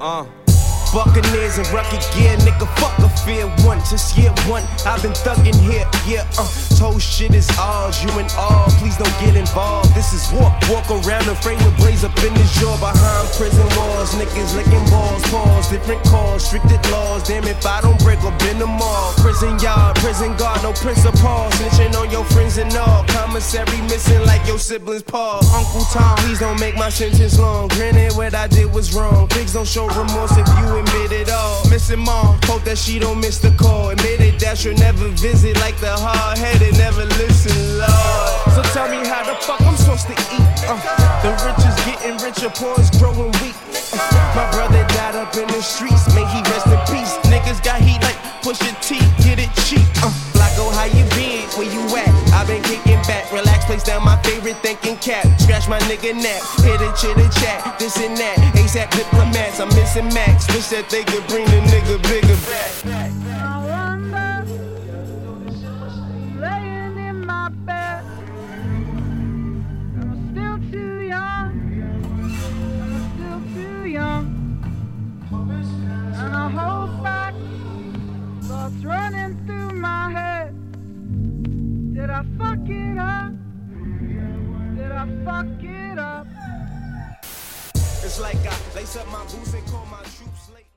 Buccaneers and rugged gear, nigga, fuck a fear one. Since year one, I've been thuggin' here, yeah, Told shit is ours, you and all, please don't get involved. This is war, walk around the frame with blaze up in this jaw. Behind prison walls, niggas licking balls, pause, different calls, stricted laws. Damn, if I don't break up in the mall. Prison yard, prison guard, no principal. Snitching on your friends and all. Commissary missing like your siblings' paw. Uncle Tom, please don't make my sentence long. Granted, what I did was wrong. Pigs don't show remorse if you admit it all. Missing mom, hope that she don't miss the call. Admitted that she'll never visit, like the hard-headed never listen, Lord. So tell me how the fuck I'm supposed to eat. The rich is getting richer, poor is growing weak. My brother died up in the streets, may he rest in peace. Niggas got heat like Pusha T, get it cheap. Flacco, how you been? Where you at? I've been kicking back, relax, place down my favorite thinking cap. Scratch my nigga nap, hit a chitter chat, this and that. ASAP diplomats, I'm missing Max. Wish that they could bring the nigga bigger back. Running through my head. Did I fuck it up? Did I fuck it up? It's like I lace up my boots and call my